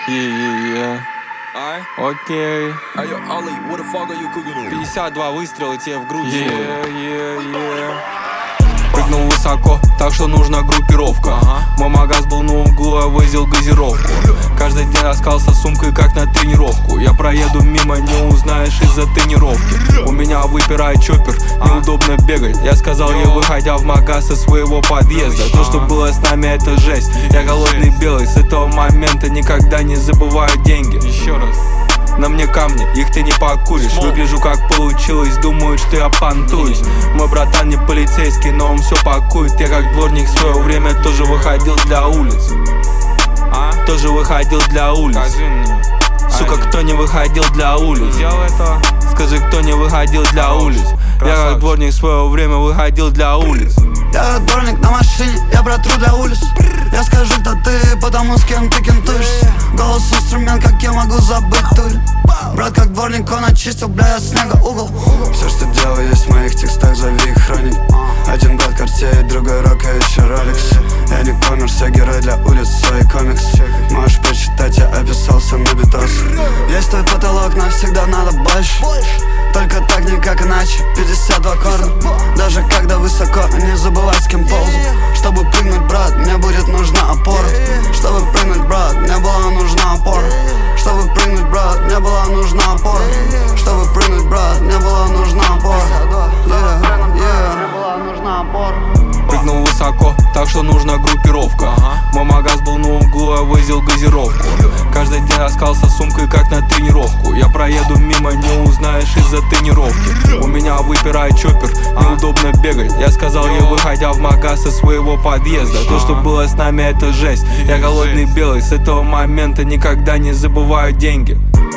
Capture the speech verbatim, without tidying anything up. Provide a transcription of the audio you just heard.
Yeah, yeah. Окей. пятьдесят два выстрела тебе в грудь. Yeah, yeah, yeah. Прыгнул высоко, так что нужна группировка. ага. Мой магаз был на углу, я возил газировку. Каждый день таскался сумкой, как на тренировку. Я проеду мимо, не узнаешь из-за тренировки. У меня выпирает чоппер, неудобно бегать. Я сказал ей, выходя в магаз из своего подъезда: то, что было с нами, это жесть. Я голодный белый, с этого момента никогда не забываю деньги. Еще раз. На мне камни, их ты не покуришь. Выгляжу как получилось, думают, что я понтуюсь. Мой братан не полицейский, но он все пакует. Я как дворник в свое время тоже выходил для улиц. А? Тоже выходил для улиц. Сука, кто не выходил для улиц? Скажи, кто не выходил для улиц? Я как дворник в свое время выходил для улиц. Я как дворник на машине, я протру для улиц. Я скажу, кто ты, потому с кем ты кентуешься. Голос инструмент, как я могу забыть турь. Брат как дворник, он очистил, бля, от снега угол. Все, что делаю, есть в моих текстах, зови их хроник. Один брат Cartier, другой Рок, а еще Rolex. Я не коммерс, я герой для улиц, свой комикс. Можешь почитать, я описался на битос. Есть твой потолок, навсегда надо больше. Только так, никак иначе, пятьдесят два корда. Даже когда высоко, не забывай, с кем ползать. Чтобы прыгнуть, брат, мне будет нужна опора. Чтобы прыгнуть, брат, мне была нужна опора. Чтобы прыгнуть, брат, мне была нужна опора. Чтобы прыгнуть, брат, мне была нужна опора. Yeah, yeah. Мне была нужна опора. Прыгнул высоко, так что нужна группировка. ага. Мой магаз был на углу, я возил газировку. Каждый день таскался сумкой, как на тренировку. Я проеду мимо, не узнаешь из-за тренировки. У меня выпирает чоппер, неудобно бегать. Я сказал ей, выходя в магаз из своего подъезда: то, что было с нами, это жесть. Я голодный белый, с этого момента никогда не забываю деньги.